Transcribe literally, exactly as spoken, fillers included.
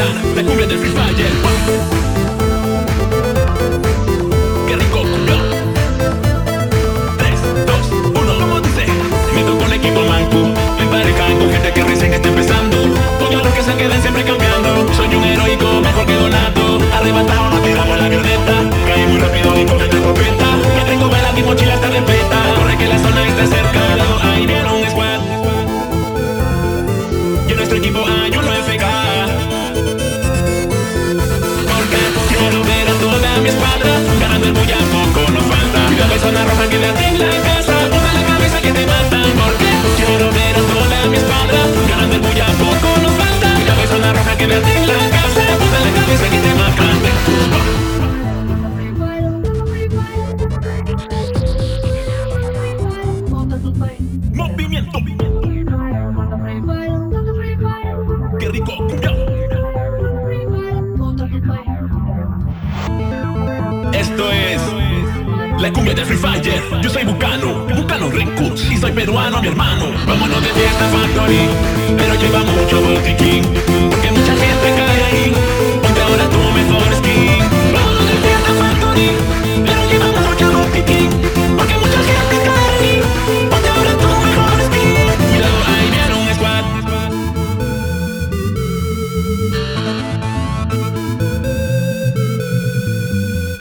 bailar la cumbia del Free Fire. Qué rico cumbia. Tres, dos, uno, ¿cómo dice? Me tocó un equipo manco, emparejan con gente que recién está empezando. Todos los que se queden siempre cambiando. Soy un heroico, mejor que Donato. Arrebatado, nos tiramos la avioneta. Caí muy rápido y con esta escopeta. Que tengo balas, mi mochila está respeta. Corre que la zona está cerca. Ahí vieron un squad. Y en nuestro equipo hay uno F K. Porque quiero ver a toda mi escuadra ganando el bulla, poco nos falta. La persona roja que le en la casa, una en la cabeza que te matan. Porque quiero ver a toda mi escuadra ganando el bulla, poco nos falta. La persona roja que le en la casa, una en la cabeza que te matan. Movimiento. Qué rico cumbia. Esto es la cumbia de Free Fire. Yo soy Bucano, Bucano Records. Y soy peruano, mi hermano. Vámonos de fiesta factory, pero lleva mucho botiquín, porque mucha gente cae ahí.